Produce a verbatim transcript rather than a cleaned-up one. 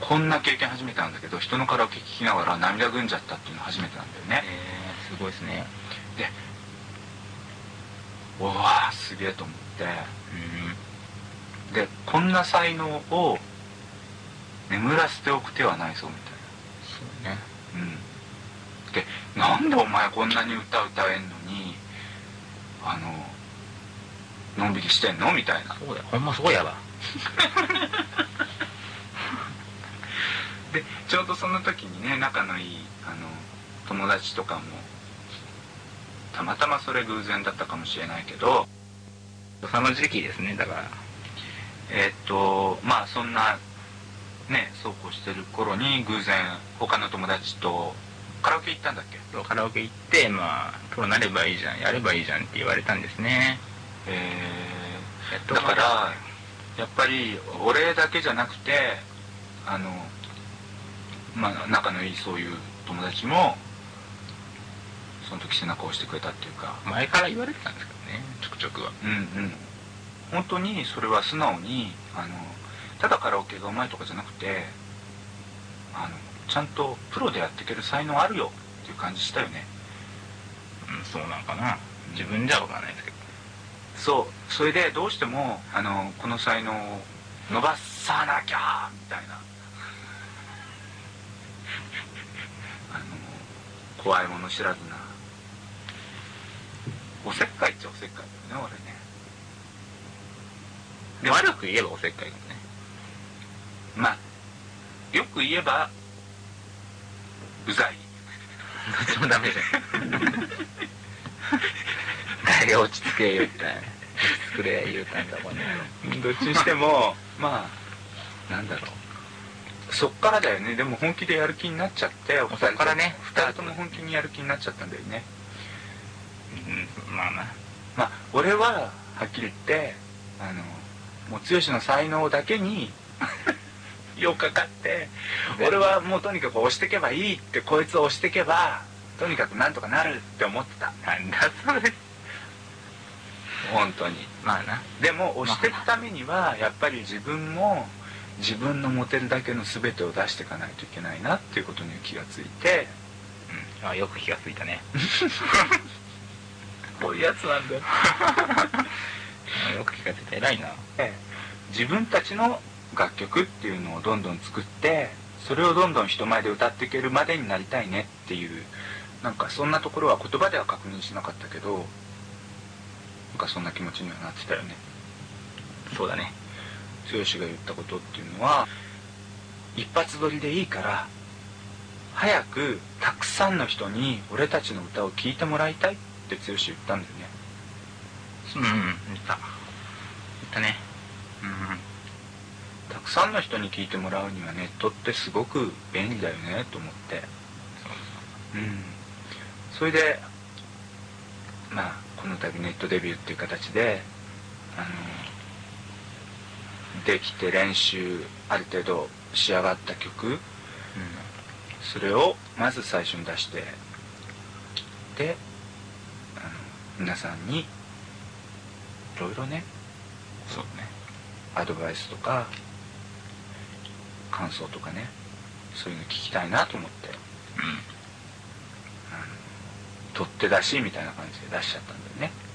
こんな経験初めてなんだけど、人のカラオケ聴きながら涙ぐんじゃったっていうの初めてなんだよね。 えー、すごいですね。 で、おわすげえと思って、うん、でこんな才能を眠らせておく手はないぞみたいな。 そうね。 うん。で、なんでお前こんなに歌歌えんのにあののんびりしてんのみたいな。 そうだよ、ほんまそうやわ。 でちょうどその時にね、仲のいいあの友達とかもたまたまそれ偶然だったかもしれないけど、 その時期ですね。だからえー、っとまあそんなねそうこうしてる頃に偶然他の友達とカラオケ行ったんだっけ。 カラオケ行って、まあプロなればいいじゃん、やればいいじゃんって言われたんですね。 えー、だからやっぱり俺だけじゃなくてあのまあ仲のいいそういう友達もその時背中を押してくれたっていうか、 前から言われてたんですけどね、ちょくちょくは。 うんうん、本当にそれは素直にあのただカラオケがうまいとかじゃなくて、あのちゃんとプロでやっていける才能あるよっていう感じしたよね。 うん、そうなんかな、自分じゃ分からないですけど。 そうそれでどうしてもあのこの才能を伸ばさなきゃみたいなあの怖いもの知らずなおせっかいっちゃおせっかいだよね俺ね。 で悪く言えばおせっかいかもね。 まあよく言えばうざい。 どっちもダメじゃん。誰が落ち着け言うたん、落ち着くれ言うたんだもんね。 どっちにしてもまあなんだろう、そっからだよね。でも本気でやる気になっちゃってそっからね、 ふたりとも本気にやる気になっちゃったんだよね。 うん、まあな。 まあ俺ははっきり言ってあのもう剛の才能だけによっかかって、俺はもうとにかく押してけばいいって、こいつを押してけばとにかくなんとかなるって思ってた。 なんだそれ。 本当に。 まあな。 でも押していくためにはやっぱり自分も自分の持てるだけの全てを出していかないといけないなっていうことに気がついて、 うん、あ、よく気がついたね。 こういうやつなんだよ。 よく気がついた、偉いな。 自分たちの楽曲っていうのをどんどん作って、それをどんどん人前で歌っていけるまでになりたいねっていう、なんかそんなところは言葉では確認しなかったけど、なんかそんな気持ちにはなってたよね。 そうだね。 剛が言ったことっていうのは、一発撮りでいいから早くたくさんの人に俺たちの歌を聴いてもらいたいって剛言ったんだよね。 うんうん、言った言ったね。 うん、たくさんの人に聞いてもらうにはネットってすごく便利だよねと思って、そうそう、うん、それでまあこの度ネットデビューっていう形であのできて練習ある程度仕上がった曲、うん、それをまず最初に出して、であの皆さんにいろいろね、 そうね、 アドバイスとか感想とかね、そういうの聞きたいなと思って、うん、あの取って出しみたいな感じで出しちゃったんだよね。